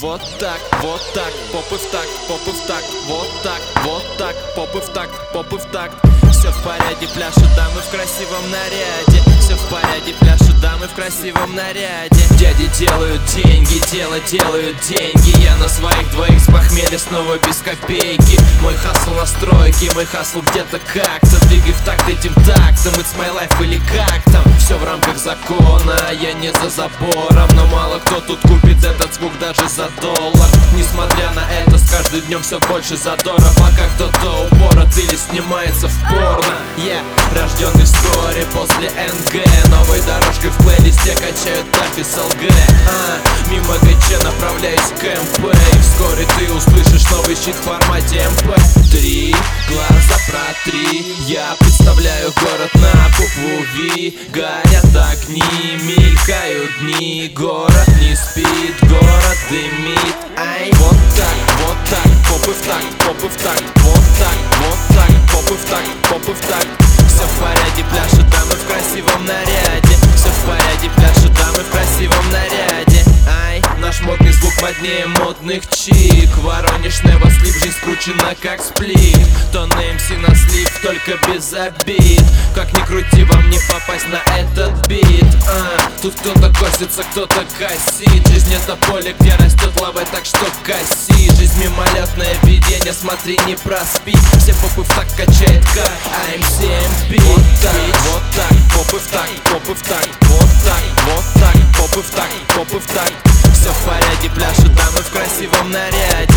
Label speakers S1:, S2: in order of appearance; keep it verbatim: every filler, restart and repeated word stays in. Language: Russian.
S1: вот так, вот так, попы в такт, попы в такт, вот так, вот так, попы в такт, попы в такт. Все в порядке, пляшут дамы в красивом наряде. Все в порядке, пляшут дамы в красивом наряде. Дяди делают деньги, дело делают деньги. Я на своих двоих с похмелья снова без копейки. Мой хасл на стройке, мой хасл где-то как-то. Двигай в такт этим тактом, it's my life или как там. Все в рамках закона, я не за забором. Но мало кто тут купит этот звук даже за доллар. Несмотря на это, с каждым днем все больше задора. Пока кто-то упорот или снимается в порно. Я yeah, рожденный вскоре после эн гэ. Новой дорожкой в плейлисте качают так из эл гэ. а, Мимо ГЧ направляюсь к эм пэ. И вскоре ты услышишь новый щит в формате эм пэ три. Глаза протри, я представляю город на букву Ви. Горят огни, мелькают дни. Город не спит, город дымит. Ай, вот так, вот так, попы в такт, попы в такт. Вот так, вот так, попы в такт, попы в такт. Все в порядке, пляшут дамы в красивом наряде. Все в порядке, пляшут дамы в красивом наряде. Ай, наш модный звук моднее модных чик. Воронеж нева слип, жизнь скручена как сплит. То на эм си на слив, только без обид. Как ни крути, вам не попасть на этот бит. а, Тут кто-то косится, кто-то косит. Жизнь это поле, где растет лава, так что коси. Жизнь мимолетное видение, смотри, не проспи. Все попы в так качает как эй эм си эм пи. Вот так, вот так, попы в такт, попы в такт. Вот так, вот так, попы в такт, попы в такт. Все в порядке, пляшут дамы в красивом наряде.